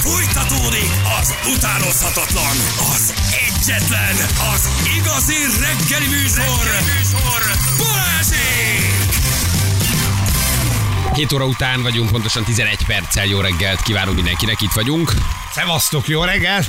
Fújtatódik az utánozhatatlan, az egyetlen, az igazi reggeli műsor, Balázsék! 7 óra után vagyunk, pontosan 11 perccel. Jó reggelt kívánunk mindenkinek, itt vagyunk. Szevasztok, jó reggel!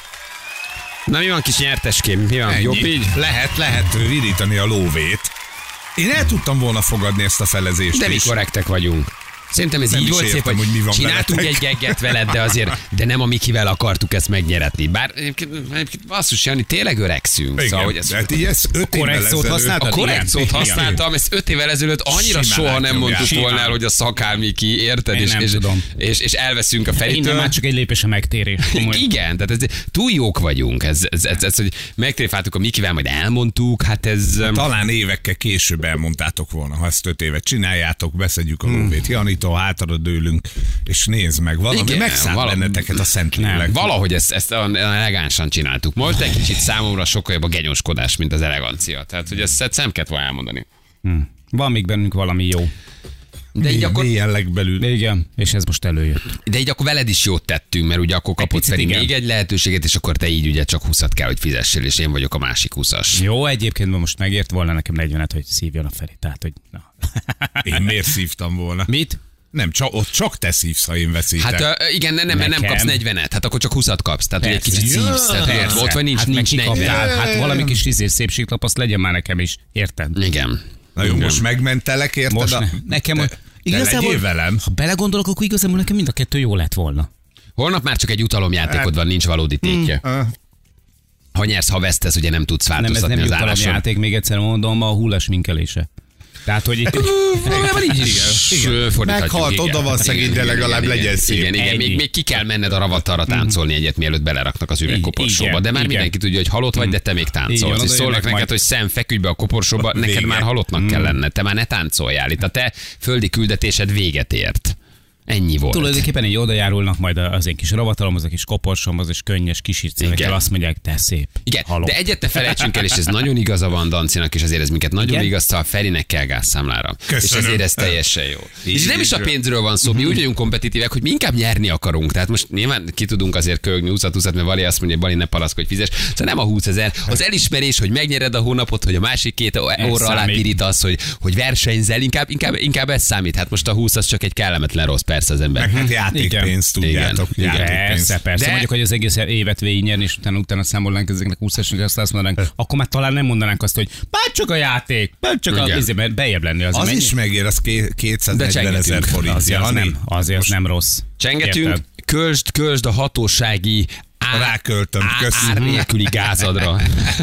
Na mi van, kis nyerteském? Mi van? Jobb így? Lehet virítani a lóvét. Én el tudtam volna fogadni ezt a felezést De mi is. korrektek vagyunk. Szerintem ez Nem így is volt szép, értem, hogy mi van csináltunk veletek. egy gegget veled, de nem a Mikivel akartuk ezt megnyeretni. Bár egyébként basszus, Jani, tényleg öregszünk. Igen, Szóval, hogy ez de hát így ezt 5 évvel korrekt szót ezelőtt... használtad? a korrekt szót Igen. használtam, ezt 5 évvel ezelőtt annyira Simán soha nem átnyomják. mondtuk volna el, Simán. hogy a szakál Miki, érted? Én nem tudom. És elveszünk a Innen Feritől. már csak egy lépés a megtérés. Komolyan. Igen, tehát túl jók vagyunk. Ez hogy megtréfáltuk a Mikivel, majd elmondtuk, hát ez... Talán évekkel később elmondtátok volna, ha ezt 5 évet csináljátok, beszedjük a lóvét Janitól, hátra dőlünk, és nézd meg, valami Igen, megszállt benneteket a Szentlélek. Valahogy ezt elegánsan csináltuk. Most egy kicsit számomra sokkal jobb a genyoskodás, mint az elegancia. Tehát, hogy ezt nem kellett volna elmondani. Van még bennünk valami jó. De így, akkor, Mélyen legbelül. Igen, és ez most előjött. de így akkor veled is jót tettünk, mert ugye akkor kapott picit Feri igen. még egy lehetőséget, és akkor te így ugye csak 20-at kell, hogy fizessél, és én vagyok a másik 20-as. Jó, egyébként most megért volna nekem 40-et, hogy szívjon a Feri. Tehát, hogy na. Én miért szívtam volna? Mit? Nem, ott csak te szívsz, ha én veszítek. Hát igen, nem Nekem. kapsz 40-et, hát akkor csak 20-at kapsz. Tehát hogy egy Persze. kicsit szívsz, tehát Persze. ott vagy nincs meg 40. kikaptál. Hát valami kis szépséglap, azt legyen már nekem is. Érted? Igen. Na jó, Igen. most megmentelek, érted? Most nekem... Te legyél velem. ha belegondolok, akkor igazából nekem mind a kettő jó lett volna. Holnap már csak egy utalomjátékod van, nincs valódi tétje. Ha nyersz, ha vesztesz, ugye nem tudsz Nem, ez változtatni nem az jutalom álláson. játék, még egyszer mondom, a hullás minkelése. Tehát, hogy itt... Valójában így is fordíthatjuk. Meghalt, Igen. oda van szegény, de Igen, legalább igen, legyen igen. szép. Igen, igen. Ennyi. Még ki kell menned a ravatarra táncolni egyet, mielőtt beleraknak az üvegkoporsóba. Igen, De már igen. mindenki tudja, hogy halott vagy, de te még Így táncolsz. van, És oda szólnak jönnek neked, majd. hogy Szem, feküdj be a koporsóba, neked Vége. már halottnak kell lenned. Te már ne táncoljál. Itt a te földi küldetésed véget ért. Ennyi volt. Tulajdonképpen így oda járulnak majd az én kis ravatalom, az a kis koporsom, az és könnyes kisírcévekkel Igen. azt mondják, te szép. Igen, halom. de egyet ne felejtsünk el, és ez nagyon igaza van Dancinak, és azért ez minket nagyon Igen? vigasztal, Ferinek kell gázszámlára. Köszönöm. És ezért ez teljesen jó. Így, És nem is a pénzről van szó, mi úgy vagyunk kompetitívek, hogy mi inkább nyerni akarunk. Tehát most nyilván ki tudunk azért köhögni 20-20, mert Vali azt mondja, Bali ne palaszkodj, fizes. Szóval nem a 20 000, az elismerés, hogy megnyered a hónapot, hogy a másik 2 óra alá számít. pirítasz, hogy versenyzel, inkább ez számít. Hát most a 20 az csak egy kellemetlen rossz, persze az ember. Meg hát játékpénzt, tudjátok. Igen. Játékpénzt. Persze. De- Mondjuk, hogy az egész évet végignyerni, és utána számolnánk ezeknek 20-as, és azt mondanánk, akkor már talán nem mondanánk azt, hogy már csak a játék, már csak Igen. mert bejebb lenni. Az mennyi? is megér, az 240 000 forint. Azért az, Ja, nem, azért az nem rossz. Csengetünk, Érted? kölsd a hatósági Ráköltöm, köszönöm. ár nélküli gázadra.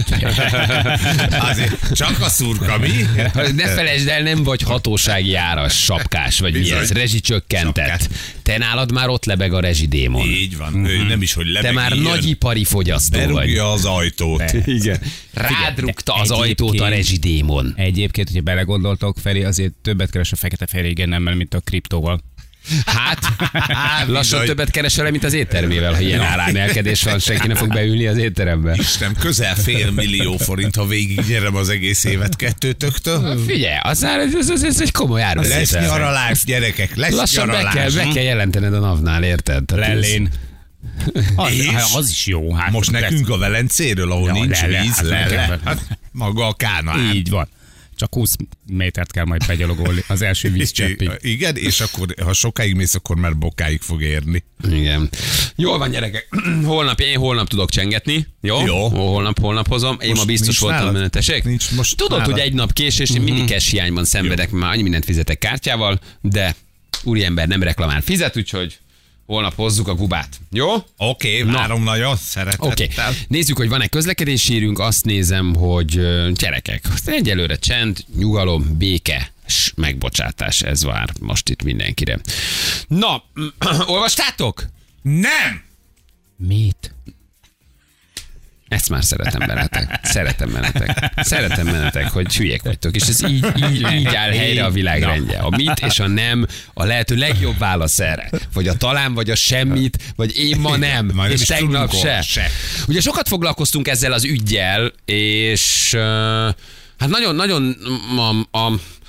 Azért csak a szurka, mi? Ne felejtsd el, nem vagy hatósági áras, sapkás, vagy mi Bizony. ez, rezsicsökkentett. Sapkás. Te nálad már ott lebeg a rezsidémon. Így van. Ő nem is, hogy lebeg. Te már nagyipari fogyasztó vagy. berúgja az ajtót. Igen. Rád rúgta az egyébként- ajtót a rezsidémon. Egyébként, hogyha belegondoltok, Feri azért többet keres a fekete ferégennemmel, mint a kriptóval. Hát, lassan bizony. többet keresel, mint az éttermével, ha ilyen árámelkedés van, senki nem fog beülni az étterembe. Isten, közel $500 000 forint, ha végignyerem az egész évet kettőtöktől. Figyelj, ez egy komoly árbevétel. Lesz nyaralás, gyerekek, lesz Lassan be nyaralás. kell jelentened a NAV-nál, érted? Tehát ez- Lellén. És? Az is jó. Hát Most nekünk a Velencéről, ahol Ja, nincs le, víz, hát le. nekem. Hát, maga a Kánaán. Így van. Csak 20 métert kell majd begyalogolni az első vízcseppig. Igen, és akkor, ha sokáig mész, akkor már bokáig fog érni. Igen. Jól van, gyerekek. Én holnap tudok csengetni. Jó? Jó. Holnap hozom. Én Most ma biztos nincs voltam nálad? tessék? Nincs most Tudod, nálad? hogy egy nap késés, én mindig cash hiányban szenvedek, mert már annyi mindent fizetek kártyával, de úriember nem reklamál, fizet, úgyhogy holnap hozzuk a gubát. Jó? Oké, várom nagyon szeretettel. Oké. Nézzük, hogy van-e közlekedési hírünk. Azt nézem, hogy gyerekek, egyelőre csend, nyugalom, béke, s megbocsátás. Ez vár most itt mindenkire. Na, olvastátok? Nem! Mit? Ezt már szeretem beletek. Szeretem beletek, hogy hülyék vagytok. És ez így áll helyre a világrendje. A mit és a nem a lehető legjobb válasz erre. Vagy a talán, vagy a semmit, vagy én ma nem. Majd nem És is tegnap tudunk se. Ugye sokat foglalkoztunk ezzel az üggyel, és hát nagyon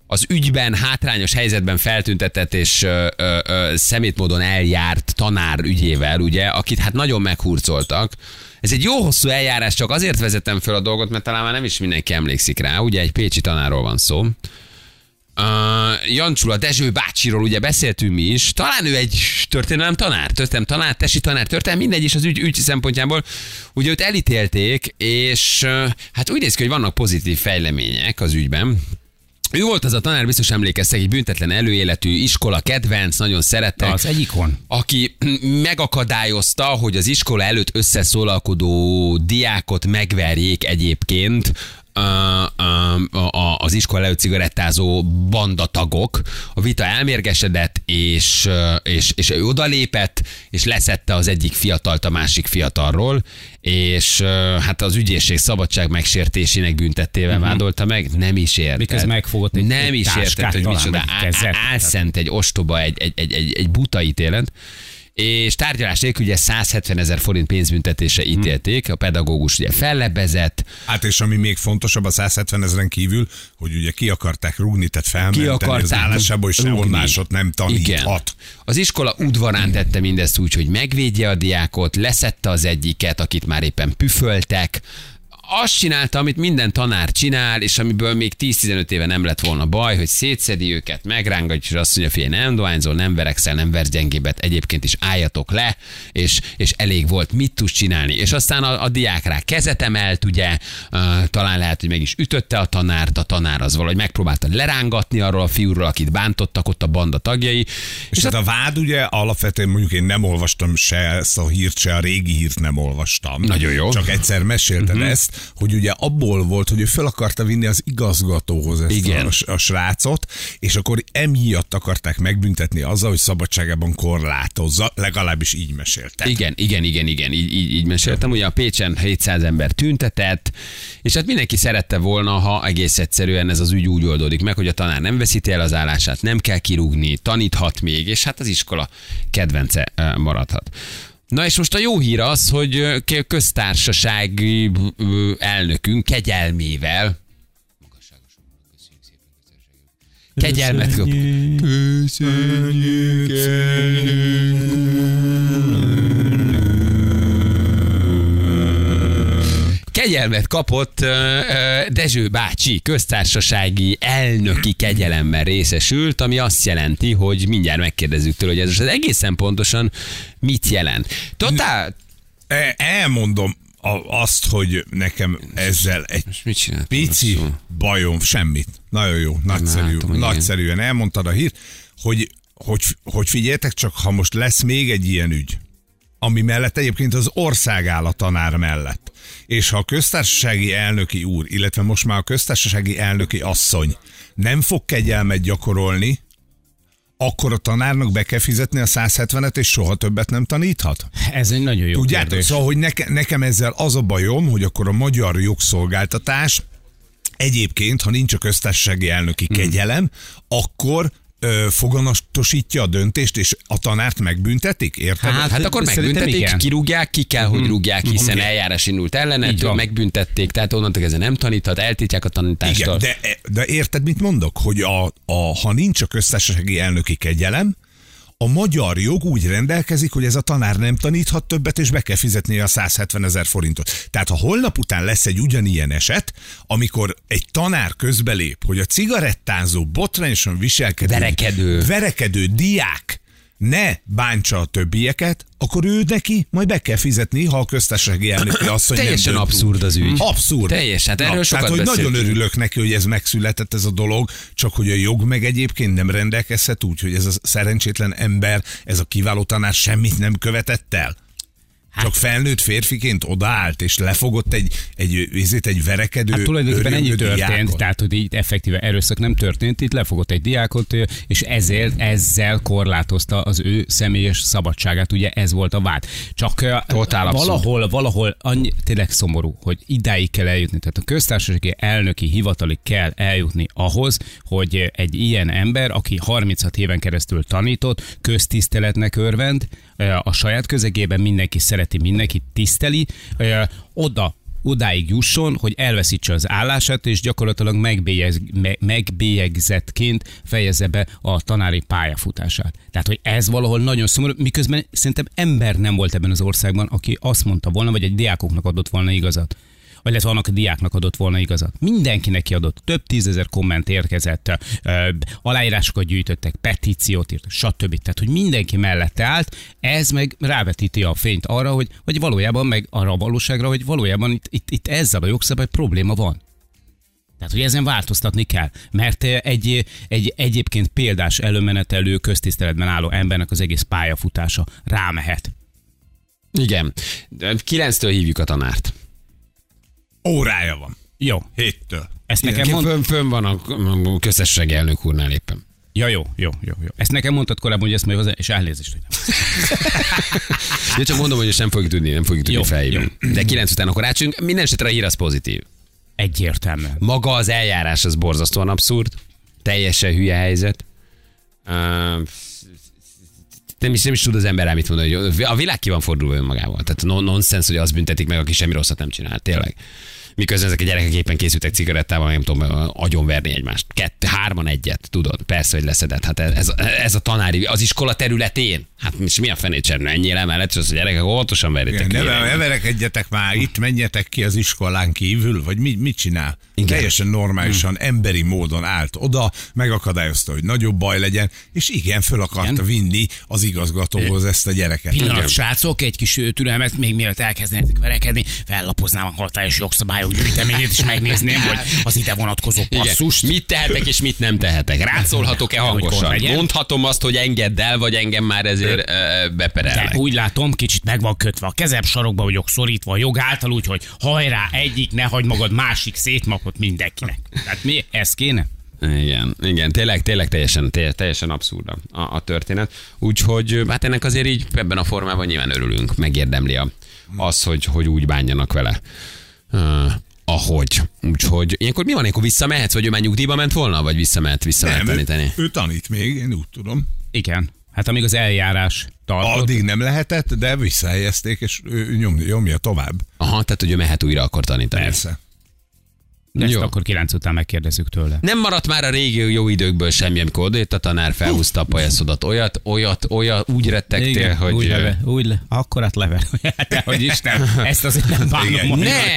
az ügyben hátrányos helyzetben feltüntetett és szemétmódon eljárt tanár ügyével, ugye, akit hát nagyon meghurcoltak. Ez egy jó hosszú eljárás, csak azért vezetem föl a dolgot, mert talán már nem is mindenki emlékszik rá, ugye egy pécsi tanárról van szó. Jancsula Dezső bácsiról ugye beszéltünk mi is, talán ő egy történelem tanár, tesi tanár, mindegy is az ügy szempontjából. Ugye őt elítélték, és hát úgy néz ki, hogy vannak pozitív fejlemények az ügyben. Ő volt az a tanár, biztos emlékeztek, egy büntetlen előéletű iskola kedvenc, nagyon szerettek. Az egyikon. Aki megakadályozta, hogy az iskola előtt összeszólalkodó diákot megverjék egyébként az iskola előtt cigarettázó bandatagok. A vita elmérgesedett, és ő odalépett, és leszette az egyik fiatalt a másik fiatalról, és hát az ügyészség szabadság megsértésének büntettével vádolta meg, nem is értett. Miközben megfogott egy nem is értett, hogy micsoda álszent, egy ostoba, egy buta ítélet. És tárgyalás nélkül ugye 170 000 forint pénzbüntetésre ítélték, a pedagógus ugye fellebbezett. Hát és ami még fontosabb a 170 000-en kívül, hogy ugye ki akarták rúgni, tehát felmenteni az állásából, és sehol másot nem taníthat. Igen. Az iskola udvarán tette mindezt úgy, hogy megvédje a diákot, leszette az egyiket, akit már éppen püföltek, azt csinálta, amit minden tanár csinál, és amiből még 10-15 éve nem lett volna baj, hogy szétszedi őket, megrángatja, és azt mondja, figyelj, nem dohányzol, nem verekszel, nem versz gyengébet, egyébként is álljatok le, és elég volt, mit tudsz csinálni. És aztán a diák rá kezet emelt, ugye, talán lehet, hogy meg is ütötte a tanárt, a tanár az valahogy megpróbálta lerángatni arról a fiúról, akit bántottak ott a banda tagjai. És hát a vád ugye alapvetően mondjuk én nem olvastam se ezt a hírt, se a régi hírt nem olvastam. Nagyon jó. Csak egyszer mesélted ezt, hogy ugye abból volt, hogy ő fel akarta vinni az igazgatóhoz ezt a srácot, és akkor emiatt akarták megbüntetni azzal, hogy szabadságában korlátozza, legalábbis így meséltek. Igen, így meséltem. Ugye a Pécsen 700 ember tüntetett, és hát mindenki szerette volna, ha egész egyszerűen ez az ügy úgy oldódik meg, hogy a tanár nem veszíti el az állását, nem kell kirúgni, taníthat még, és hát az iskola kedvence maradhat. Na és most a jó hír az, hogy köztársasági elnökünk kegyelmével kegyelmet kap. Köszönjük kegyelmet kapott Dezső bácsi, köztársasági elnöki kegyelemmel részesült, ami azt jelenti, hogy mindjárt megkérdezzük tőle, hogy ez most egészen pontosan mit jelent. Elmondom azt, hogy nekem ezzel egy pici bajom, semmit. Nagyon jó, nagyszerűen elmondtad a hírt, hogy figyeljetek csak, ha most lesz még egy ilyen ügy, ami mellett egyébként az ország áll a tanár mellett. És ha a köztársasági elnöki úr, illetve most már a köztársasági elnöki asszony nem fog kegyelmet gyakorolni, akkor a tanárnak be kell fizetni a 170-et, és soha többet nem taníthat? Ez egy nagyon jó kérdés. Szóval, hogy nekem ezzel az a bajom, hogy akkor a magyar jogszolgáltatás egyébként, ha nincs a köztársasági elnöki kegyelem, akkor foganatosítja a döntést, és a tanárt megbüntetik, érted? Hát akkor megbüntetik, kirúgják, ki kell, hogy rúgják, hiszen eljárás indult ellened, megbüntették, tehát onnantól kezdve nem taníthat, eltiltják a tanítástól. Igen, de érted, mit mondok? Hogy ha nincs a köztársasági elnöki kegyelem, a magyar jog úgy rendelkezik, hogy ez a tanár nem taníthat többet, és be kell fizetnie a 170 000 forintot. Tehát ha holnap után lesz egy ugyanilyen eset, amikor egy tanár közbelép, hogy a cigarettázó, botrányosan viselkedő, verekedő diák ne bántsa a többieket, akkor ő neki majd be kell fizetni, ha a köztársasági elnöki asszony teljesen abszurd az ügy. Abszurd. Teljesen, hát erről sokat tehát, hogy nagyon örülök neki, hogy ez megszületett ez a dolog, csak hogy a jog meg egyébként nem rendelkezhet úgy, hogy ez a szerencsétlen ember, ez a kiváló tanár semmit nem követett el. Csak felnőtt férfiként odaállt, és lefogott egy verekedő. Hát tulajdonképpen ennyi történt, tehát hogy így effektíve erőszak nem történt, itt lefogott egy diákot, és ezzel korlátozta az ő személyes szabadságát, ugye ez volt a vád. Csak valahol annyi, tényleg szomorú, hogy idáig kell eljutni, tehát a köztársasági elnöki hivatalig kell eljutni ahhoz, hogy egy ilyen ember, aki 36 éven keresztül tanított, köztiszteletnek örvend, a saját közegében mindenki szereti, mindenki tiszteli, oda odáig jusson, hogy elveszítse az állását, és gyakorlatilag megbélyegzettként fejezze be a tanári pályafutását. Tehát, hogy ez valahol nagyon szomorú, miközben szerintem ember nem volt ebben az országban, aki azt mondta volna, vagy egy diákoknak adott volna igazat. Vagy illetve annak a diáknak adott volna igazat. Mindenkinek kiadott, több 10 000 komment érkezett, aláírásokat gyűjtöttek, petíciót írtak, stb. Tehát, hogy mindenki mellette állt, ez meg rávetíti a fényt arra, hogy valójában meg arra a valóságra, hogy valójában itt ezzel a jogszabály probléma van. Tehát, hogy ezen változtatni kell, mert egy egyébként példás előmenetelő köztiszteletben álló embernek az egész pályafutása rámehet. Igen. 9-től hívjuk a tanárt. Órája van. Jó. 7-től. Ezt nekem Fönn van a köztesség elnök úrnál éppen. Ja, jó. Ezt nekem mondtad korábban, hogy ezt majd hozzá, és elnézést, hogy nem. Én csak mondom, hogy ezt nem fogjuk tudni felhívni. De 9 után a karácsony, minden esetre a hír az pozitív. Egyértelműen. Maga az eljárás az borzasztóan abszurd, teljesen hülye helyzet. Nem is tud az ember rá mit mondani, hogy a világ ki van fordulva önmagával. Tehát nonsens, hogy azt büntetik meg, aki semmi rosszat nem csinál. Tényleg. Miközben ezek a gyerekek éppen készültek cigarettával, nem tudom, agyonverni egymást. 2-3 egyet, tudod, persze, hogy leszedett. Hát ez a tanári, az iskola területén. Hát mi a fenét sem, ennyi emellett, és az, hogy gyerekek óvatosan verjétek. Ne verekedjetek már, itt menjetek ki az iskolán kívül, vagy mit csinál? Igen. Teljesen normálisan, emberi módon állt oda, megakadályozta, hogy nagyobb baj legyen, és igen, föl akarta vinni az igazgatóhoz ezt a gyereket. Pillanat, srácok, egy kis türelmet, még mielőtt elkezdenétek verekedni, fellapoznám a hatályos jogszabályok gyűjteményét, és megnézném, hogy az ide vonatkozó passzust. Mit tehetek és mit nem tehetek? Rászólhatok-e hangosan? Mondhatom azt, hogy engedd el, vagy engem már ezért beperelnek. De úgy látom, kicsit meg van kötve a kezem, sarokba vagyok szorítva a jog által, úgyhogy hajrá, egyik, ne hagyd magad, másik szétmapott mindenkinek. Tehát mi, ez kéne? Igen, tényleg teljesen abszurd a történet. Úgyhogy hát ennek azért így ebben a formában nyilván örülünk, megérdemli az, hogy úgy bánjanak vele. Ahogy. Úgyhogy ilyenkor mi van, ilyenkor visszamehetsz, vagy ő már nyugdíjba ment volna, vagy visszamehet tanítani? Ő tanít még, én úgy tudom. Igen. Hát amíg az eljárás tartott. Addig nem lehetett, de visszahelyezték, és ő nyomja tovább. Aha, tehát hogy ő mehet újra akkor tanítani. Persze. De ezt akkor 9 után megkérdezzük tőle. Nem maradt már a régi jó időkből semmi, amikor odajött a tanár, felhúzta a pajaszodat. Olyat, úgy rettegtél, igen, hogy... Akkorát lever. Hogy Isten, ezt azért nem bánom.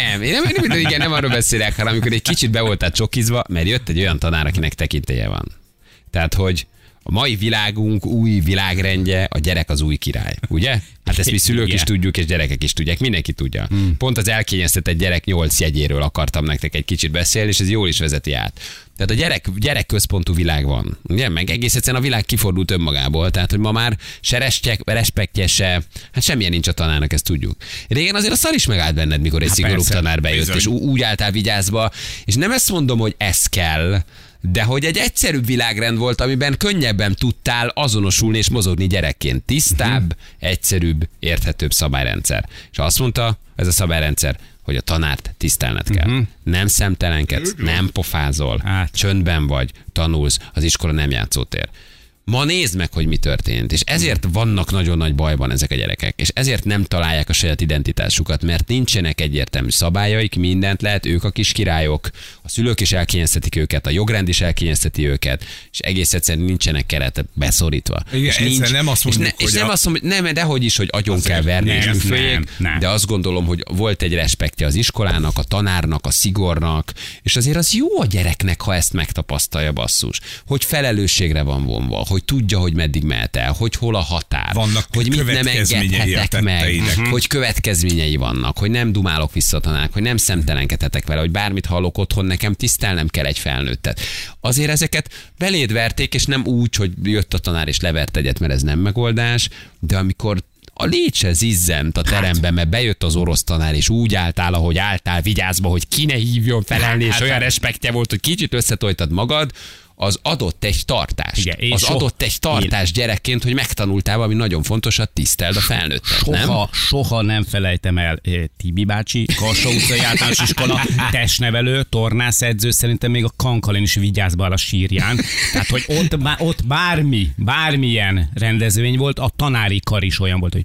Nem arról beszélek, hanem amikor egy kicsit be voltál csokizva, mert jött egy olyan tanár, akinek tekintélye van. Tehát, hogy a mai világunk új világrendje, a gyerek az új király, ugye? Hát ezt mi szülők is tudjuk, és gyerekek is tudják, mindenki tudja. Pont az elkényeztetett gyerek 8 jegyéről akartam nektek egy kicsit beszélni, és ez jól is vezeti át. Tehát a gyerek központú világ van, ugye? Meg egész egyszerűen a világ kifordult önmagából, tehát hogy ma már se respektje, hát semmilyen nincs a tanárnak, ezt tudjuk. Régen azért a szar is megállt benned, mikor egy szigorú tanár bejött, bizony. És úgy álltál vigyázba, és nem ezt mondom, hogy ez kell, de hogy egy egyszerűbb világrend volt, amiben könnyebben tudtál azonosulni és mozogni gyerekként. Tisztább, egyszerűbb, érthetőbb szabályrendszer. És azt mondta, ez a szabályrendszer, hogy a tanárt tisztelned kell. Nem szemtelenkedsz, nem pofázol, csöndben vagy, tanulsz, az iskola nem játszótér. Ma nézd meg, hogy mi történt, és ezért vannak nagyon nagy bajban ezek a gyerekek, és ezért nem találják a saját identitásukat, mert nincsenek egyértelmű szabályaik, mindent lehet, ők a kis királyok, a szülők is elkényeztetik őket, a jogrend is elkényezteti őket, és egész egyszerűen nincsenek keretek beszorítva. Igen, és nincs, nem azt mondjuk, és nem azt mondom, nem, dehogy is, hogy agyon kell verni, és műfőjék, de azt gondolom, hogy volt egy respektje az iskolának, a tanárnak, a szigornak, és azért az jó a gyereknek, ha ezt megtapasztalja, basszus, hogy felelősségre van vonva, hogy tudja, hogy meddig mehet el, hogy hol a határ, vannak hogy mit nem engedhetek meg, hogy következményei vannak, hogy nem dumálok vissza a tanárnak, hogy nem szemtelenkedhetek vele, hogy bármit hallok otthon, nekem tisztelnem kell egy felnőttet. Azért ezeket beléd verték, és nem úgy, hogy jött a tanár és levert egyet, mert ez nem megoldás, de amikor a légy se zizzent a teremben, mert bejött az orosz tanár, és úgy álltál, ahogy álltál, vigyázva, hogy ki ne hívjon felelni, és olyan respektje volt, hogy kicsit összetoltad magad, az adott egy tartást. Igen, adott egy tartást gyerekként, hogy megtanultál valami nagyon fontosat, tiszteld a felnőttet. Soha nem felejtem el Tibi bácsi, Kassó utcai általános iskola, testnevelő, tornászedző, szerintem még a Kankalin is vigyázba a sírján. Tehát, hogy ott bármilyen rendezvény volt, a tanári kar is olyan volt, hogy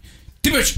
Tiböcs!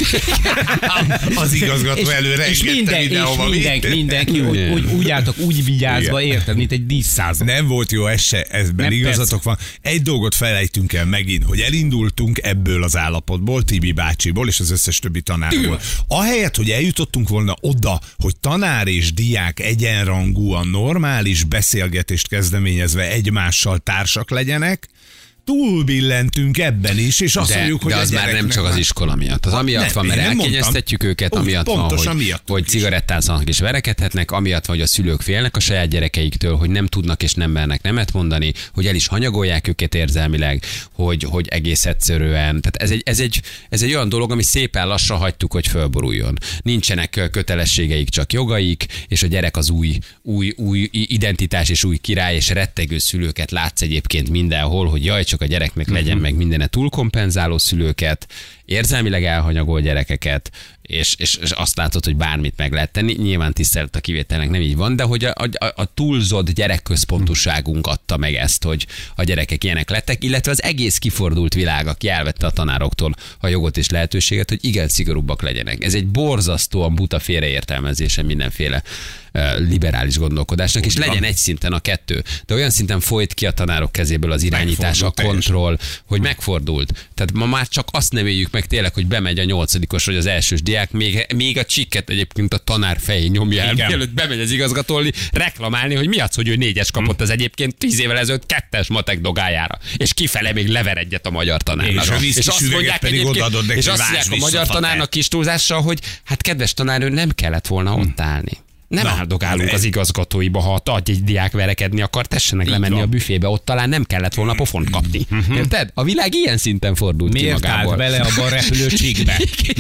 Az igazgató előre és mindenki úgy álltak, úgy vigyázva, érted, mint egy díszszázad. Nem volt jó, ezben igazatok van. Egy dolgot felejtünk el megint, hogy elindultunk ebből az állapotból, Tibi bácsiból és az összes többi tanárból. Ahelyett, hogy eljutottunk volna oda, hogy tanár és diák egyenrangúan normális beszélgetést kezdeményezve egymással társak legyenek, túlbillentünk ebben is, és azt mondjuk, hogy de az már nem csak az iskola miatt. Az amiatt van, mert elkényeztetjük őket, amiatt van, hogy cigarettázzanak és verekedhetnek, amiatt van, hogy a szülők félnek a saját gyerekeiktől, hogy nem tudnak és nem mernek nemet mondani, hogy el is hanyagolják őket érzelmileg, hogy egész egyszerűen. Tehát ez egy olyan dolog, ami szépen lassan hagytuk, hogy fölboruljon. Nincsenek kötelességeik, csak jogaik, és a gyerek az új identitás és új király, és rettegő szülőket látsz egyébként mindenhol, hogy jaj, csak a gyereknek legyen meg mindene túlkompenzáló szülőket, érzelmileg elhanyagol gyerekeket, és azt látod, hogy bármit meg lehet tenni. Nyilván tisztelet a kivételnek nem így van, de hogy a túlzott gyerekközpontúságunk adta meg ezt, hogy a gyerekek ilyenek lettek, illetve az egész kifordult világ, aki elvette a tanároktól a jogot és lehetőséget, hogy igen szigorúbbak legyenek. Ez egy borzasztóan buta félreértelmezése mindenféle liberális gondolkodásnak, és legyen egy szinten a kettő. De olyan szinten folyt ki a tanárok kezéből az irányítás, a kontroll, hogy megfordult. Tehát ma már csak azt nem éljük meg tényleg, hogy bemegy a 8-os vagy az elsős diák, még a csikket egyébként a tanár fején nyomja el, mielőtt bemegy az igazgatólni, reklamálni, hogy mi az, hogy ő 4-es kapott az egyébként 10 évvel ezelőtt 2-es matek dogájára, és kifele még lever egyet a magyar tanárnak. És azt mondják és azt mondják a magyar tanárnak kis túlzással, hogy hát kedves tanár, ő nem kellett volna ott állni. Nem áldogálunk az igazgatóiba, ha egy diák verekedni akar, tessenek lemenni a büfébe, ott talán nem kellett volna pofont kapni. Érted? A világ ilyen szinten fordult ki magából. Miért állt bele abba a repülő csíkbe?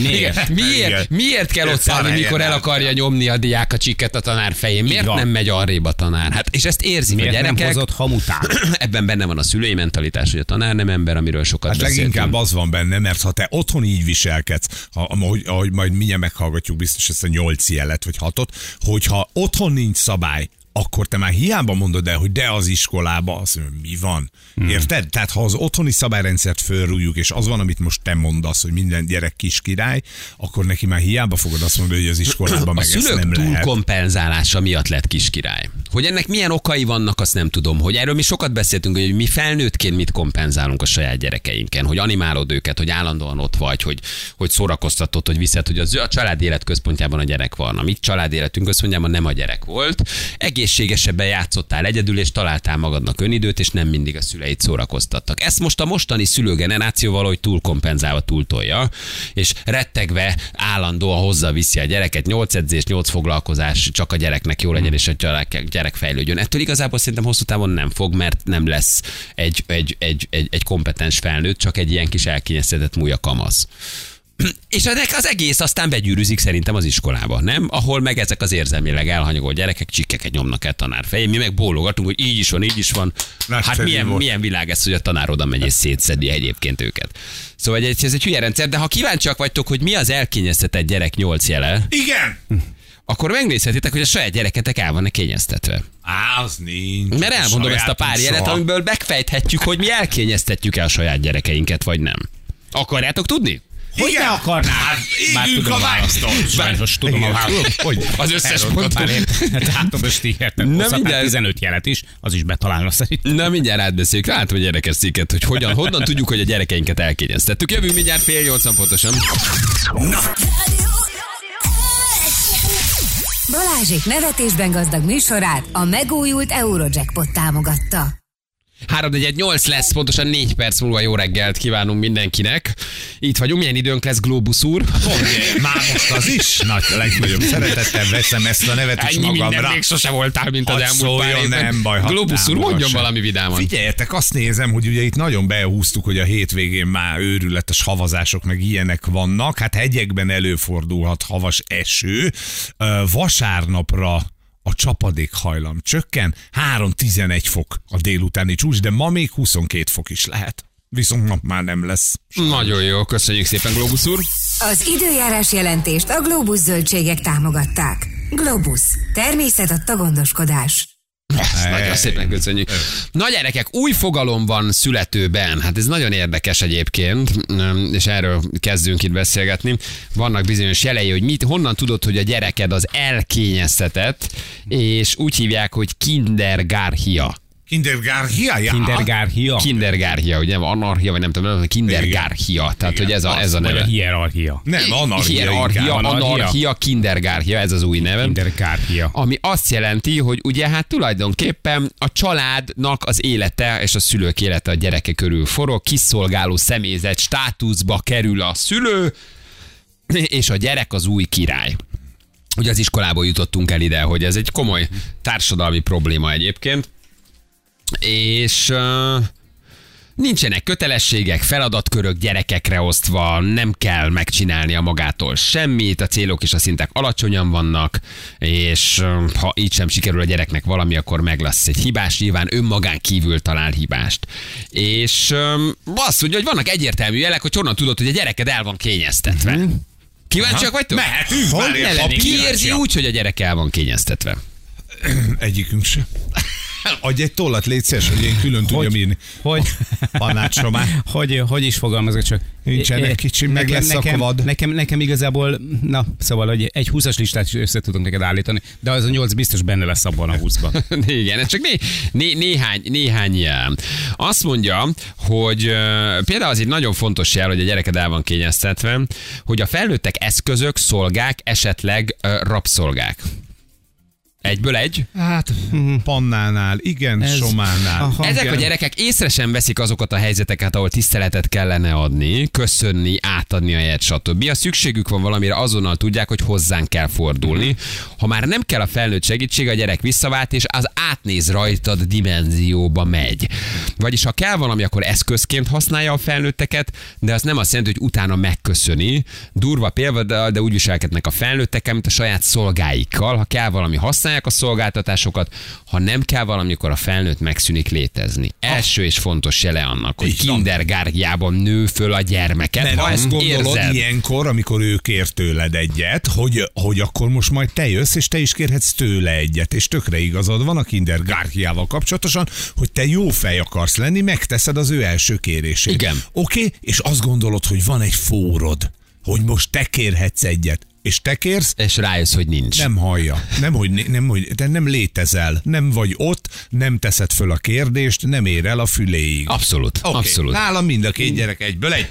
Miért kell ott állni, mikor el akarja nyomni a diák a csikket a tanár fején? Miért nem megy arrébb a tanár? Hát, és ezt érzik a gyerekek. Nem hozott hamután? Ebben benne van a szülői mentalitás, hogy a tanár nem ember, amiről sokat beszéltünk. Leginkább az van benne, mert ha te otthon így viselkedsz, ahogy majd mindjárt meghallgatjuk biztos ezt a 8 jelet vagy 6-ot, hogyha otthon nincs szabály, akkor te már hiába mondod el, hogy de az iskolában, azt mondja, mi van? Érted? Tehát ha az otthoni szabályrendszert fölrújjuk, és az van, amit most te mondasz, hogy minden gyerek kis király, akkor neki már hiába fogod azt mondani, hogy az iskolában meg ezt nem lehet. A szülők túlkompenzálása miatt lett kis király. Hogy ennek milyen okai vannak, azt nem tudom. Hogy erről mi sokat beszéltünk, hogy mi felnőttként mit kompenzálunk a saját gyerekeinken, hogy animálod őket, hogy állandóan ott vagy, hogy szórakoztatod, hogy viszed, hogy a család élet központjában a gyerek van. A mi család életünk központjában nem a gyerek volt. Egészségesebben játszottál egyedül, és találtál magadnak önidőt, és nem mindig a szüleit szórakoztattak. Ezt most a mostani szülőgeneráció valahogy túlkompenzálva túltolja, és rettegve állandóan hozzaviszi a gyereket, 8 edzés, 8 foglalkozás, csak a gyereknek jó legyen, és a gyerek fejlődjön. Ettől igazából szerintem hosszú távon nem fog, mert nem lesz egy kompetens felnőtt, csak egy ilyen kis elkényeztetett múlja kamasz. És az egész aztán begyűrűzik szerintem az iskolába, nem? Ahol meg ezek az érzelmileg elhanyagolt gyerekek csikkeket nyomnak el tanár fején. Mi meg bólogatunk, hogy így is van. Hát milyen világ ez, hogy a tanár oda megy és szétszedi egyébként őket. Szóval ez egy hülye rendszer, de ha kíváncsiak vagytok, hogy mi az elkényeztetett gyerek 8 jele. Igen! Akkor megnézhetitek, hogy a saját gyereketek el van-e kényeztetve. Az nincs. Mert elmondom ezt a pár jelet, amiből megfejthetjük, hogy mi elkényeztetjük-e a saját gyerekeinket, vagy nem. Akarjátok tudni? Hogy ne akarnál? Már tudom a választot. Most tudom a választot. Az összes pontot. Látom, most értem. Hosszabban 15 jelet is, az is betalálna szerintem. Na mindjárt átbeszéljük. Látom, hogy érdekes cikket, hogy honnan tudjuk, hogy a gyerekeinket elkényeztettük. Jövünk mindjárt 7:80 pontosan. Na. Balázsék nevetésben gazdag műsorát a megújult Eurojackpot támogatta. 3-4-8 lesz, pontosan 4 perc múlva jó reggelt kívánunk mindenkinek. Itt vagyunk, milyen időnk lesz, Glóbusz úr? Már most az is? Legnagyobb szeretettel veszem ezt a nevet is magamra. Minden még sose voltál, mint az elmúlt pár évben. Nem baj. Glóbusz úr, mondjon valami vidáman. Figyeljetek, azt nézem, hogy ugye itt nagyon behúztuk, hogy a hétvégén már őrületes havazások, meg ilyenek vannak. Hát hegyekben előfordulhat havas eső. Vasárnapra a csapadékhajlam csökken, 3-11 fok a délutáni csúcs, de ma még 22 fok is lehet. Viszont ma már nem lesz. Nagyon jó, köszönjük szépen, Glóbusz úr. Az időjárás jelentést a Glóbusz zöldségek támogatták. Glóbusz, természet adta gondoskodás. Nagyon szépen köszönjük. Na gyerekek, új fogalom van születőben. Hát ez nagyon érdekes egyébként, és erről kezdünk itt beszélgetni. Vannak bizonyos jelei, hogy honnan tudod, hogy a gyereked az elkényeztetett, és úgy hívják, hogy kindergarchia. Kindergarchia, ugye, anarchia, vagy nem tudom, kindergarchia. Tehát, hogy ez a neve. A hierarchia. Nem, anarchia, kindergarchia, ez az új neve. Kindergarchia. Ami azt jelenti, hogy ugye hát tulajdonképpen a családnak az élete és a szülők élete a gyereke körül forog, kiszolgáló személyzet státuszba kerül a szülő, és a gyerek az új király. Ugye az iskolából jutottunk el ide, hogy ez egy komoly társadalmi probléma egyébként, és nincsenek kötelességek, feladatkörök gyerekekre osztva, nem kell megcsinálnia magától semmit, a célok és a szintek alacsonyan vannak, és ha így sem sikerül a gyereknek valami, akkor meg lesz egy hibás, nyilván önmagán kívül talál hibást. És azt mondja, hogy vannak egyértelmű jelek, hogy honnan tudod, hogy a gyereked el van kényeztetve. Kíváncsiak vagytok? Mehetünk. Ki érzi úgy, hogy a gyerek el van kényeztetve? Egyikünk sem. Adj egy tollat, légy szíves, hogy én külön tudjam írni. Panácsra már. Hogy is fogalmazok csak? Nincsenek kicsim, meg lesz a vad. Nekem igazából, szóval, hogy egy 20-as listát is össze tudunk neked állítani, de az a 8 biztos benne lesz abban a 20-ban. Igen, ez csak néhány jel. Azt mondja, hogy például az egy nagyon fontos jel, hogy a gyereked el van kényeztetve, hogy a felnőttek eszközök, szolgák, esetleg rabszolgák. Egyből egy? Hát, pannánál, igen, sománál. Aha, ezek a gyerekek észre sem veszik azokat a helyzeteket, ahol tiszteletet kellene adni, köszönni, átadni a jegyet, stb. Ha szükségük van valamire, azonnal tudják, hogy hozzánk kell fordulni. Ha már nem kell a felnőtt segítség, a gyerek visszavált, és az átnéz rajtad dimenzióba megy. Vagyis ha kell valami, akkor eszközként használja a felnőtteket, de az nem azt jelenti, hogy utána megköszöni. Durva példa, de úgy viselkednek a felnőttek, mint a saját szolgáikkal. Ha kell valami, használják a szolgáltatásokat, ha nem kell valami, akkor a felnőtt megszűnik létezni. Első és fontos jele annak, hogy kindergarchjában nő föl a gyermeket. Mert ha azt gondolod érzed, ilyenkor, amikor ő kér tőled egyet, hogy akkor most majd te jössz, és te is kérhetsz tőle egyet, és tökre igazad van a kindergarchiával kapcsolatosan, hogy te jó fej akarsz lenni, megteszed az ő első kérését. Igen. Oké? És azt gondolod, hogy van egy fórod, hogy most te kérhetsz egyet. És te kérsz, és rájössz, hogy nincs. Nem hallja. De nem létezel. Nem vagy ott, nem teszed föl a kérdést, nem ér el a füléig. Abszolút. Okay. Abszolút. Nálam mind a két gyerek egyből egy.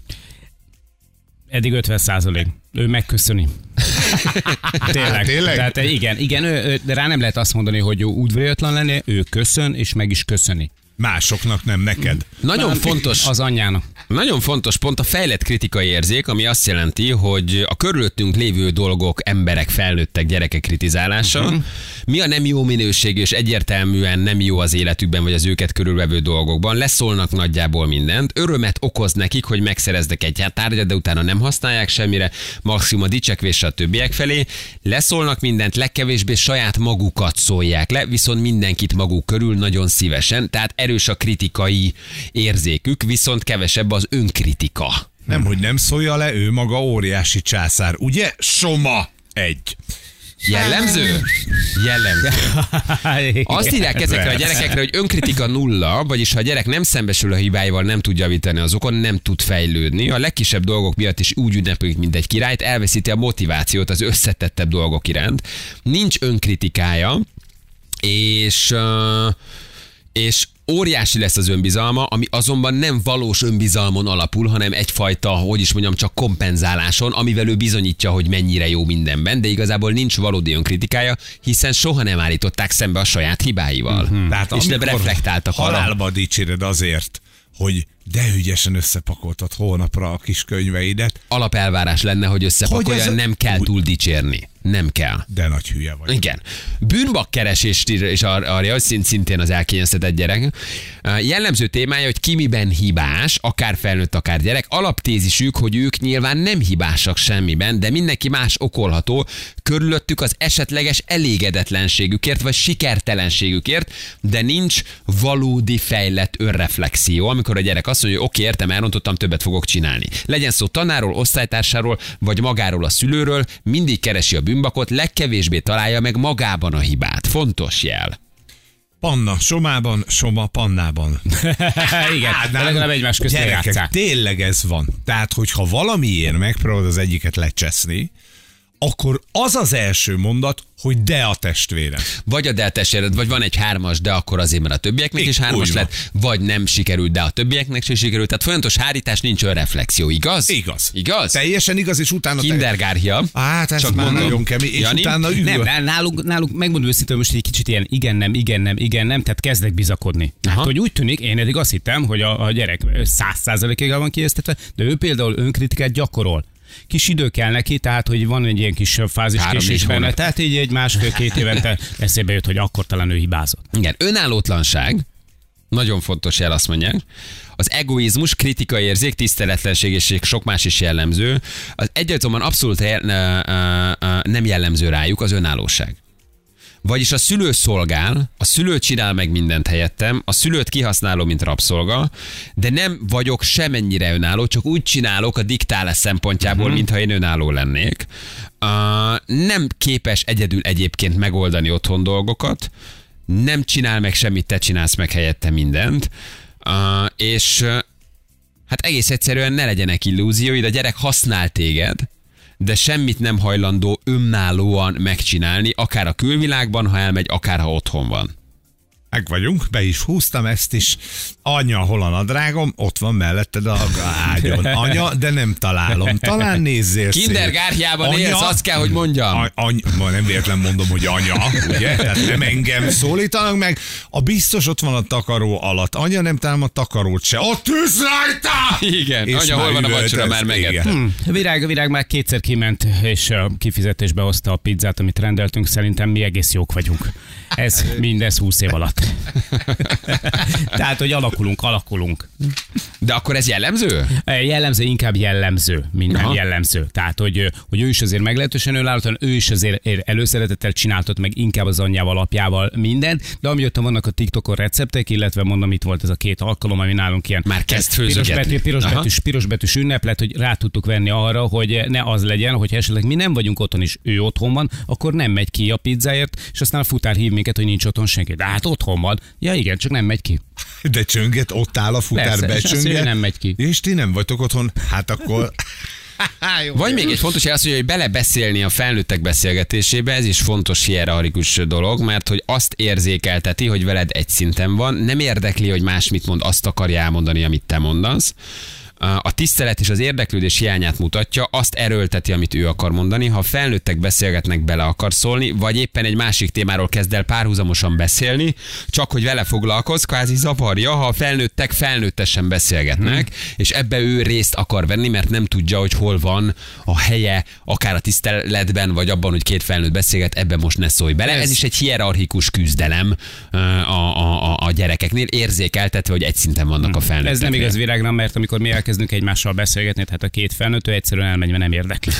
Eddig 50%. Ő megköszöni. Tényleg. Tehát igen, de rá nem lehet azt mondani, hogy ő udvariatlan lenne, ő köszön, és meg is köszöni. Másoknak, nem neked. Nagyon fontos. Az anyjának. Nagyon fontos pont a fejlett kritikai érzék, ami azt jelenti, hogy a körülöttünk lévő dolgok, emberek, felnőttek, gyerekek kritizálása, mi a nem jó minőségű és egyértelműen nem jó az életükben, vagy az őket körülvevő dolgokban, leszólnak nagyjából mindent, örömet okoz nekik, hogy megszereznek egy tárgyat, de utána nem használják semmire, maximum a dicsekvésre a többiek felé, leszólnak mindent, legkevésbé saját magukat szólják le, viszont mindenkit maguk körül nagyon szívesen, tehát erős a kritikai érzékük, viszont kevesebb az önkritika. Nem, hogy nem szólja le, ő maga óriási császár. Ugye? Soma egy. Jellemző? Azt írják ezekre a gyerekekre, hogy önkritika nulla, vagyis ha a gyerek nem szembesül a hibáival, nem tud javítani azokon, nem tud fejlődni. A legkisebb dolgok miatt is úgy ünnepelik, mint egy királyt, elveszíti a motivációt az összetettebb dolgok iránt. Nincs önkritikája, és óriási lesz az önbizalma, ami azonban nem valós önbizalmon alapul, hanem egyfajta, csak kompenzáláson, amivel ő bizonyítja, hogy mennyire jó mindenben, de igazából nincs valódi önkritikája, hiszen soha nem állították szembe a saját hibáival. Tehát és nem reflektáltak arra. Halálba dicséred azért, hogy de ügyesen összepakoltad hónapra a kis könyveidet. Alapelvárás lenne, hogy összepakolja, nem kell túl dicsérni. Nem kell. De nagy hülye vagy. Igen. Bűnbakkeresést és arra, szintén az elkényeztetett gyerek. Jellemző témája, hogy ki miben hibás, akár felnőtt, akár gyerek. Alaptézisük, hogy ők nyilván nem hibásak semmiben, de mindenki más okolható körülöttük az esetleges elégedetlenségükért, vagy sikertelenségükért, de nincs valódi fejlett önreflexió, amikor a gyerek azt mondja, hogy oké, értem, elrontottam, többet fogok csinálni. Legyen szó tanáról, osztálytársáról, vagy magáról a szülőről, mindig keresi a bűnbakot, legkevésbé találja meg magában a hibát. Fontos jel. Panna somában, soma pannában. Igen, de legalább egymás közt Gyerekek, játsszák. tényleg ez van. Tehát, hogyha valamiért megpróbálod az egyiket lecseszni, akkor az az első mondat, hogy de a testvérem. Vagy a de a testvéred, vagy van egy 3-as, de akkor azért, mert a többieknek is 3-as lett, vagy nem sikerült, de a többieknek sem sikerült. Tehát folyamatos hárítás, nincs önreflexió, igaz? Igaz. Teljesen igaz, és utána... Kindergárhia. Hát ez Csak már mondom. nagyon kemény, és Jani? utána üvöl. Nem, náluk megmondom őszintén, most egy kicsit ilyen igen, nem, tehát kezdek bizakodni. Hát, hogy úgy tűnik, én eddig azt hittem, hogy a gyerek 100%-ig van kiesztetve, de ő például önkritikát gyakorol. Kis idő kell neki, tehát hogy van egy ilyen kis fáziskésés benne, tehát így egy 1,5-2 évente eszébe jött, hogy akkor talán ő hibázott. Igen, önállótlanság, nagyon fontos jel, azt mondják. Az egoizmus, kritikaérzék, tiszteletlenség és sok más is jellemző. Az egyáltalán abszolút nem jellemző rájuk az önállóság. Vagyis a szülő szolgál, a szülő csinál meg mindent helyettem, a szülőt kihasználom, mint rabszolga, de nem vagyok semennyire önálló, csak úgy csinálok a diktálás szempontjából, mintha én önálló lennék. Nem képes egyedül egyébként megoldani otthon dolgokat, nem csinál meg semmit, te csinálsz meg helyette mindent, és hát egész egyszerűen ne legyenek illúzióid, a gyerek használ téged, de semmit nem hajlandó önállóan megcsinálni, akár a külvilágban, ha elmegy, akár ha otthon van. Meg vagyunk, be is húztam ezt is. Anya, hol a nadrágom? Ott van melletted a ágyon. Anya, de nem találom. Talán nézzél szét. Kindergárjában élsz, azt kell, hogy mondjam. Ma nem véletlen mondom, hogy anya, ugye? Tehát nem engem szólítanak meg. A biztos ott van a takaró alatt. Anya, nem találom a takarót se. Ott ülsz rajta! Igen, És anya, hol van a vacsora, már megett. Virág már kétszer kiment, és kifizetésbe hozta a pizzát, amit rendeltünk. Szerintem mi egész jók vagyunk. Ez mindez 20 év alatt. Tehát, hogy alakulunk. De akkor ez jellemző? Jellemző, inkább jellemző, minden Aha. jellemző. Tehát, hogy ő is azért meglehetősen önállóan, ő is azért előszeretettel csináltat meg inkább az anyjával, apjával mindent, de amióta vannak a TikTokon receptek, illetve mondom, itt volt ez a 2 alkalom, ami nálunk ilyen Már kezd főzögetni. piros betűs ünneplet, hogy rá tudtuk venni arra, hogy ne az legyen, hogy esetleg mi nem vagyunk otthon és ő otthon van, akkor nem megy ki a pizzáért, és aztán a futár hív minket, hogy nincs otthon senki. De hát otthon van. Ja igen, csak nem megy ki. De csönget, ott áll a futár, Persze, becsönget. nem megy ki. És ti nem vagytok otthon, hát akkor... Vagy még egy fontos jel az, hogy belebeszélni a felnőttek beszélgetésébe, ez is fontos hierarchikus dolog, mert hogy azt érzékelteti, hogy veled egy szinten van, nem érdekli, hogy más mit mond, azt akarja elmondani, amit te mondasz. A tisztelet és az érdeklődés hiányát mutatja, azt erőlteti, amit ő akar mondani. Ha felnőttek beszélgetnek, bele akar szólni, vagy éppen egy másik témáról kezd el párhuzamosan beszélni, csak hogy vele foglalkoz, kvázi zavarja, ha a felnőttek felnőttesen beszélgetnek, és ebbe ő részt akar venni, mert nem tudja, hogy hol van a helye, akár a tiszteletben, vagy abban, hogy 2 felnőtt beszélget, ebben most ne szólj bele. Ez is egy hierarchikus küzdelem a gyerekeknél, érzékeltetve, hogy egy szinten vannak a felnőttek. Ez nem igaz, Virág, mert amikor mi elkezdünk egymással beszélgetni, tehát a 2 felnőtt, ő egyszerűen elmegy, mert nem érdekli.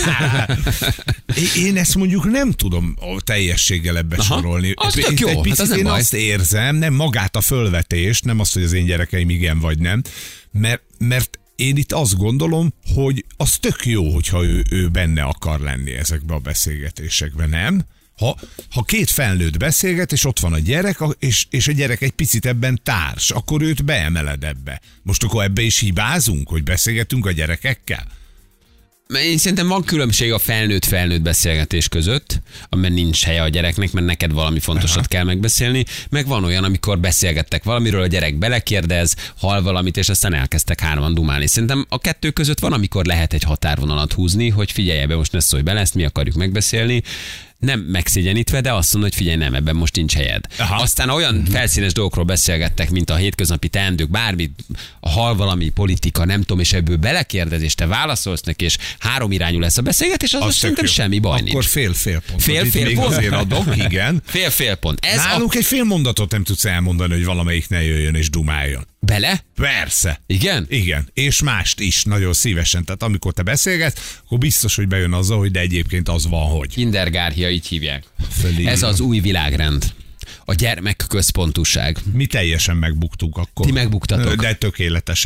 Én ezt mondjuk nem tudom a teljességgel ebbe sorolni. Az tök jó, egy picit hát az nem én baj. azt érzem, nem magát a fölvetést, nem azt, hogy az én gyerekeim igen vagy nem, mert én itt azt gondolom, hogy az tök jó, hogyha ő benne akar lenni ezekbe a beszélgetésekben, nem? Ha 2 felnőtt beszélget, és ott van a gyerek, és a gyerek egy picit ebben társ, akkor őt beemeled ebbe. Most akkor ebbe is hibázunk, hogy beszélgetünk a gyerekekkel? Én szerintem van különbség a felnőtt beszélgetés között, amiben nincs helye a gyereknek, mert neked valami fontosat kell megbeszélni, meg van olyan, amikor beszélgettek valamiről, a gyerek belekérdez, hall valamit, és aztán elkezdtek 3-an dumálni. Szerintem a 2 között van, amikor lehet egy határvonalat húzni, hogy figyelj ebbe, most ne szólj bele, ezt mi akarjuk megbeszélni. Nem megszégyenítve, de azt mondod, hogy figyelj, nem, ebben most nincs helyed. Aha. Aztán olyan felszínes dolgokról beszélgettek, mint a hétköznapi teendők, bármi, hall valami politika, nem tudom, és ebből belekérdez, és te válaszolsz neki, és 3 irányú lesz a beszélgetés, az szerintem semmi baj nincs. Akkor fél pont. Fél pont? Azért adok, igen. Fél pont. Nálunk egy fél mondatot nem tudsz elmondani, hogy valamelyik ne jöjjön és dumáljon. Bele? Persze. Igen? Igen. És mást is nagyon szívesen. Tehát amikor te beszélgetsz, akkor biztos, hogy bejön azzal, hogy de egyébként az van, hogy. Kindergárhia, így hívják. Fölírom. Ez az új világrend. A gyermek központúság. Mi teljesen megbuktuk akkor. Ti megbuktatok. De tökéletesen.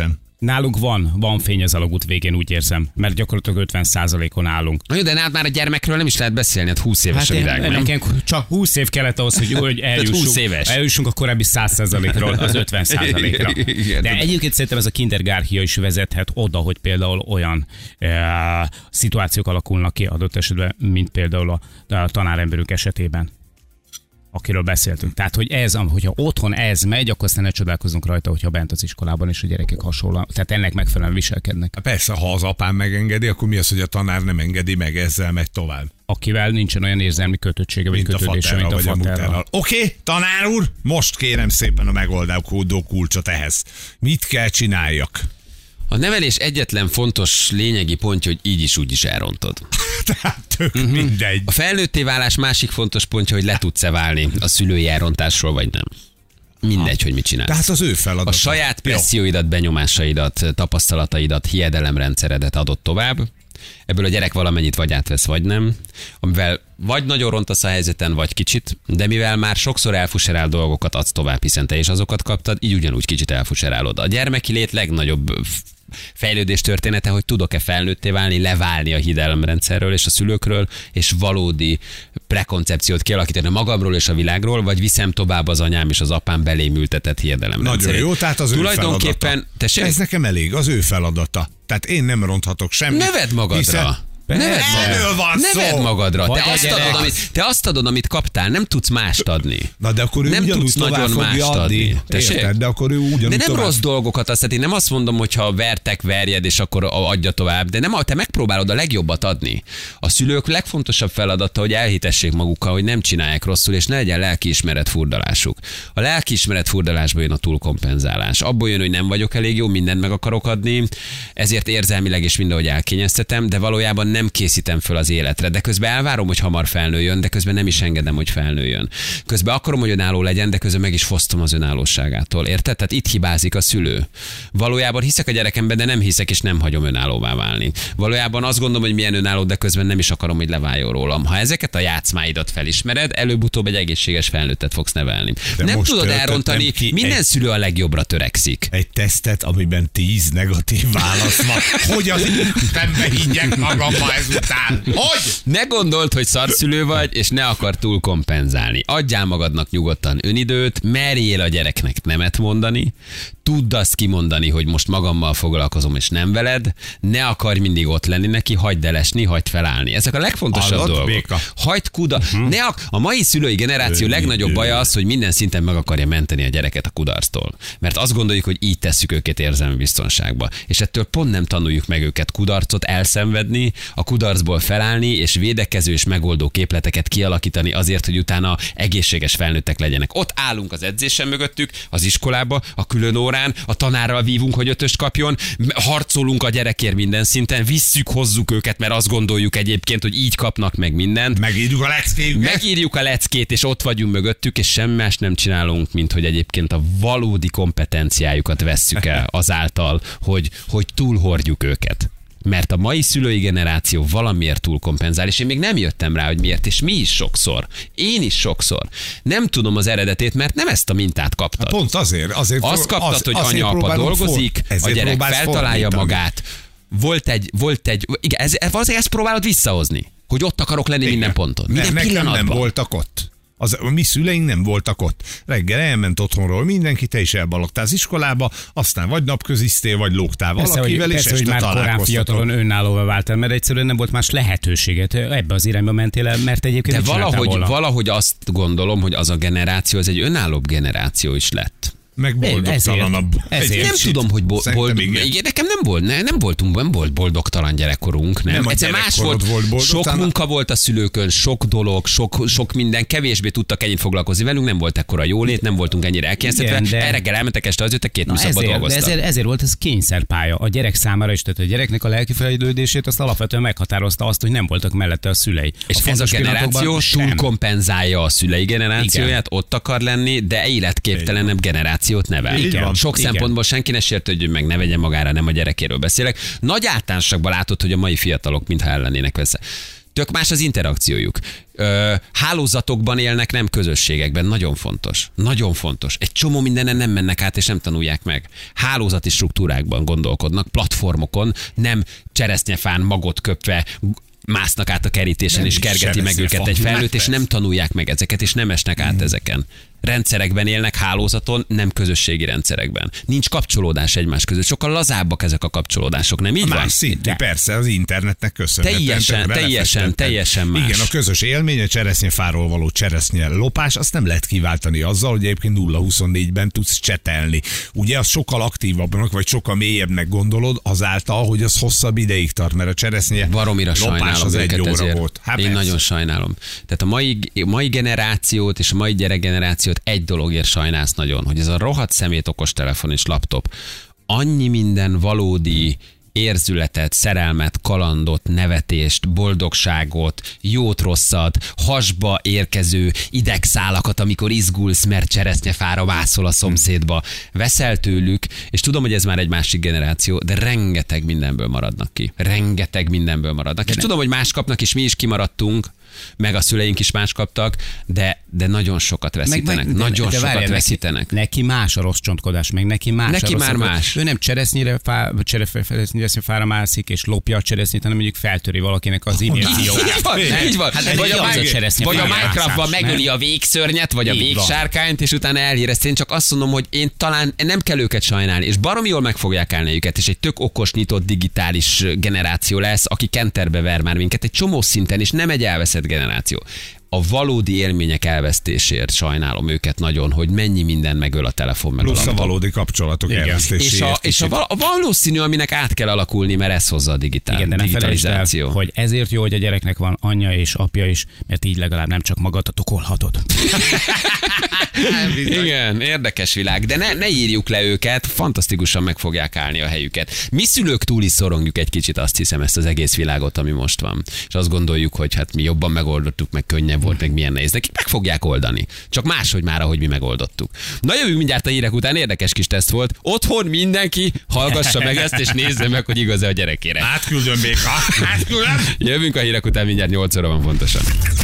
Nálunk van fény az alagút végén, úgy érzem, mert gyakorlatilag 50%-on állunk. Na jó, de nálad már a gyermekről nem is lehet beszélni, hát 20 éves a világ. Nekem csak 20 év kellett ahhoz, hogy eljussunk a korábbi 100%-ról az 50%-ra. De egyébként szerintem ez a kindergárchia is vezethet oda, hogy például olyan szituációk alakulnak ki adott esetben, mint például a tanáremberünk esetében, akiről beszéltünk. Tehát, hogy hogyha otthon ez megy, akkor aztán ne csodálkozunk rajta, hogyha bent az iskolában is a gyerekek hasonlóan, tehát ennek megfelelően viselkednek. Persze, ha az apám megengedi, akkor mi az, hogy a tanár nem engedi meg, ezzel megy tovább. Akivel nincsen olyan érzelmi kötöttsége, vagy kötődése, mint a faterral. Oké, tanár úr, most kérem szépen a megoldó kulcsot ehhez. Mit kell csináljak? A nevelés egyetlen fontos lényegi pontja, hogy így is úgy is elrontod. Tehát tök mindegy. A felnőtté válás másik fontos pontja, hogy le tudsz-e válni a szülői elrontásról, vagy nem. Mindegy, hogy mit csinálsz. Tehát az ő feladat. A saját presszióidat, benyomásaidat, tapasztalataidat, hiedelemrendszeredet adod tovább. Ebből a gyerek valamennyit vagy átvesz, vagy nem. Amivel vagy nagyon rontasz a helyzeten, vagy kicsit, de mivel már sokszor elfuserál dolgokat, adsz tovább, hiszen te is azokat kaptad, így ugyanúgy kicsit elfuserálod. A gyermeki lét legnagyobb fejlődés története, hogy tudok-e felnőtté válni, leválni a hiedelemrendszerről és a szülőkről, és valódi prekoncepciót kialakítani magamról és a világról, vagy viszem tovább az anyám és az apám belém ültetett hiedelemrendszerét. Nagyon jó, tehát az tulajdonképpen, ő feladata. Ez nekem elég, az ő feladata. Tehát én nem ronthatok semmit. Neved magadra. Neved magadra. Te azt adod, amit kaptál, nem tudsz mást adni. Na de akkor ő nem ugyanúgy tudsz nagyon mást adni. Érted, de akkor ő ugyanúgy de nem tovább. rossz dolgokat azt, én nem azt mondom, hogy ha verjed, és akkor adja tovább, de nem, te megpróbálod a legjobbat adni. A szülők legfontosabb feladata, hogy elhitessék magukkal, hogy nem csinálják rosszul, és ne legyen lelkiismeret furdalásuk. A lelkiismeret furdalásból jön a túlkompenzálás. Abból jön, hogy nem vagyok elég jó, mindent meg akarok adni, ezért érzelmileg és mindenhogy elkényeztetem, de valójában nem készítem föl az életre, de közben elvárom, hogy hamar felnőjön, de közben nem is engedem, hogy felnőjön. Közben akarom, hogy önálló legyen, de közben meg is fosztom az önállóságától. Érted? Tehát itt hibázik a szülő. Valójában hiszek a gyerekemben, de nem hiszek, és nem hagyom önállóvá válni. Valójában azt gondolom, hogy milyen önálló, de közben nem is akarom, hogy leváljon rólam. Ha ezeket a játszmáidat felismered, előbb-utóbb egy egészséges felnőttet fogsz nevelni. De nem tudod elrontani, minden szülő a legjobbra törekszik. Egy tesztet, amiben 10 negatív válasz van. Hogy az Istenbe higgyek magamba ezután? Hogy? Ne gondold, hogy szarszülő vagy, és ne akar túl kompenzálni. Adjál magadnak nyugodtan önidőt, merjél a gyereknek nemet mondani, tudd azt kimondani, hogy most magammal foglalkozom, és nem veled, ne akarj mindig ott lenni neki, hagyd elesni, hagyd felállni. Ezek a legfontosabb dolgok. Béka. Hagyd a mai szülői generáció legnagyobb baja az, hogy minden szinten meg akarja menteni a gyereket a kudarctól. Mert azt gondoljuk, hogy így tesszük őket érzelmi biztonságba. És ettől pont nem tanuljuk meg őket kudarcot elszenvedni, a kudarcból felállni, és védekező és megoldó képleteket kialakítani azért, hogy utána egészséges felnőttek legyenek. Ott állunk az edzésen mögöttük, az iskolába, a külön órán, a tanárral vívunk, hogy 5-öst kapjon, harcolunk a gyerekért minden szinten, visszük, hozzuk őket, mert azt gondoljuk egyébként, hogy így kapnak meg mindent. Megírjuk a leckét, és ott vagyunk mögöttük, és semmi más nem csinálunk, mint hogy egyébként a valódi kompetenciájukat vesszük el azáltal, hogy túlhordjuk őket. Mert a mai szülői generáció valamiért túlkompenzál, és én még nem jöttem rá, hogy miért, és mi is sokszor. Én is sokszor. Nem tudom az eredetét, mert nem ezt a mintát kaptad. Pont azért azt kaptad, hogy anya-apa dolgozik, a gyerek feltalálja magát. Volt egy, igen, ezt próbálod visszahozni, hogy ott akarok lenni minden ponton. Minden pillanatban. Nem voltak ott. A mi szüleink nem voltak ott. Reggel elment otthonról mindenki, te is elbalogtál az iskolába, aztán vagy napköziztél, vagy lógtál valakivel, és este találkoztatok. Már korán fiatalon önállóvá váltál, mert egyszerűen nem volt más lehetőséget. Ebbe az irányba mentél el, mert egyébként de valahogy azt gondolom, hogy az a generáció, az egy önállóbb generáció is lett. Meg boldogtalanabb. Nem tudom, hogy nekem nem volt boldogtalan gyerekkorunk. Nem más volt. Sok munka volt a szülőkön, sok dolog, sok minden, kevésbé tudtak ennyit foglalkozni velünk, nem volt ekkora jólét, nem voltunk ennyire elkényeztetve. Reggel elmentek, este az jöttek, 2 műszakban dolgoztak. Ezért volt ez kényszerpálya a gyerek számára is, tehát a gyereknek a lelki fejlődését azt alapvetően meghatározta azt, hogy nem voltak mellette a szülei. És ez a generáció túlkompenzálja a szülei generációját, ott akar lenni, de életképtelenebb generáció nevel. Igen. Sok szempontból senki ne sértődjön meg, ne vegye magára, nem a gyerekéről beszélek. Nagy általánosságban látod, hogy a mai fiatalok mintha ellennének vesz. Tök más az interakciójuk. Hálózatokban élnek, nem közösségekben. Nagyon fontos. Nagyon fontos. Egy csomó mindenen nem mennek át, és nem tanulják meg. Hálózati struktúrákban gondolkodnak, platformokon, nem cseresznyefán magot köpve másznak át a kerítésen, nem és kergeti meg őket egy felnőtt, és nem tanulják meg ezeket, és nem esnek át ezeken. Rendszerekben élnek, hálózaton, nem közösségi rendszerekben. Nincs kapcsolódás egymás között. Sokkal lazábbak ezek a kapcsolódások, nem így van? Szintű, persze, az internetnek köszönhetően. Teljesen más. Igen, a közös élmény, a cseresznyefáról való cseresznye lopás, azt nem lehet kiváltani azzal, hogy egyébként 0-24-ben tudsz csetelni. Ugye az sokkal aktívabbnak, vagy sokkal mélyebbnek gondolod, azáltal, hogy az hosszabb ideig tart, mert a cseresznye baromira lopás az egy óra ezért. volt. Hát én persze. nagyon sajnálom. Tehát a mai generációt és a mai gyerekgenerációt egy dologért sajnálsz nagyon, hogy ez a rohadt szemét okostelefon és laptop annyi minden valódi érzületet, szerelmet, kalandot, nevetést, boldogságot, jót-rosszat, hasba érkező idegszálakat, amikor izgulsz, mert cseresznyefára mászol a szomszédba. Veszel tőlük, és tudom, hogy ez már egy másik generáció, de rengeteg mindenből maradnak ki. Rengeteg mindenből maradnak. És tudom, hogy más kapnak, és mi is kimaradtunk, meg a szüleink is más kaptak, de nagyon sokat veszítenek. Nagyon sokat veszítenek. Neki más a rossz csontkodás, meg neki más neki a rossz már más. Ő nem cseresznyefára mászik, és lopja a cseresznyét, hanem mondjuk feltöri valakinek az e-mail Így van. Hát Vagy a Minecraftban megöli a végszörnyet, vagy a végsárkányt, és utána elhírezte. Én csak azt mondom, hogy én talán nem kell őket sajnálni, és baromi jól meg fogják állni őket, és egy tök okos, nyitott digitális generáció lesz, aki kenterbe ver már minket egy csomó szinten, és nem egy elveszett generáció. A valódi élmények elvesztésért sajnálom őket nagyon, hogy mennyi minden megöl a telefon meg plusz a valódi kapcsolatok elvesztéséért. És a valószínű, aminek át kell alakulni, mert ez hozza a digitalizáció. El, hogy ezért jó, hogy a gyereknek van anyja és apja is, mert így legalább nem csak magadat okolhatod. Igen, érdekes világ, de ne írjuk le őket, fantasztikusan meg fogják állni a helyüket. Mi szülők túl is szorongjuk egy kicsit, azt hiszem, ezt az egész világot, ami most van. És azt gondoljuk, hogy hát mi jobban megoldottuk, meg könnyebb volt, meg milyen nehéz. Nekik meg fogják oldani. Csak máshogy már, ahogy mi megoldottuk. Na jövünk mindjárt a hírek után, érdekes kis teszt volt. Otthon mindenki hallgassa meg ezt, és nézze meg, hogy igaz-e a gyerekére. Átküldöm még, átküldöm. Jövünk a hírek után, mindjárt 8 óra van pontosan.